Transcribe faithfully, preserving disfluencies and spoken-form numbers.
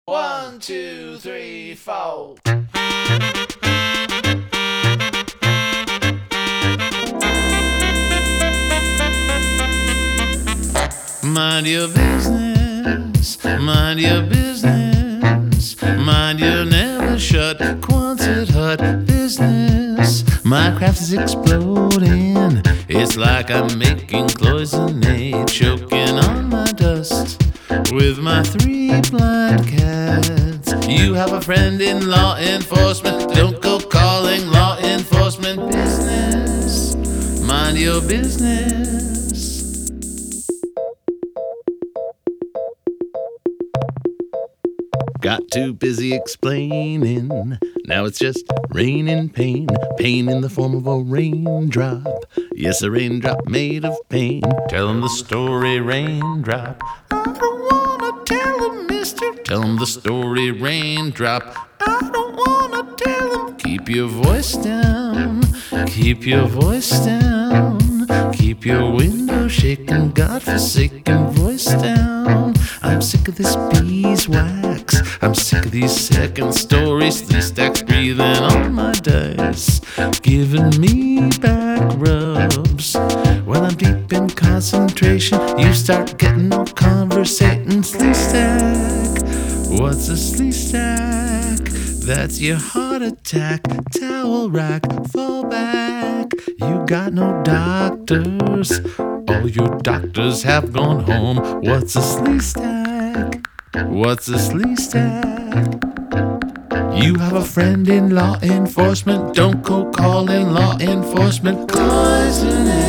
One, two, three, four. Mind your business, mind your business, mind your never shut Quonset hut business. My craft is exploding, it's like I'm making cloisonade, choking on my dust with my three blind cats. You have a friend in law enforcement, don't go calling law enforcement business. Mind your business. Got too busy explaining, now it's just raining pain, pain in the form of a raindrop. Yes, a raindrop made of pain. Tell him the story, raindrop. I don't wanna tell him, mister. Tell him the story, raindrop. I don't wanna tell him. Keep your voice down, keep your voice down. Keep your window shaking, godforsaken voice down. I'm sick of this beeswax, I'm sick of these second stories, these stacks breathing on my dice, giving me back rubs. When I'm deep in concentration, you start getting no conversating. Slee stack, what's a slee stack? That's your heart attack, towel rack, fall back. You got no doctors, all your doctors have gone home. What's a slee stack? What's a slee stack? You have a friend in law enforcement, don't go calling law enforcement. Cloisonade.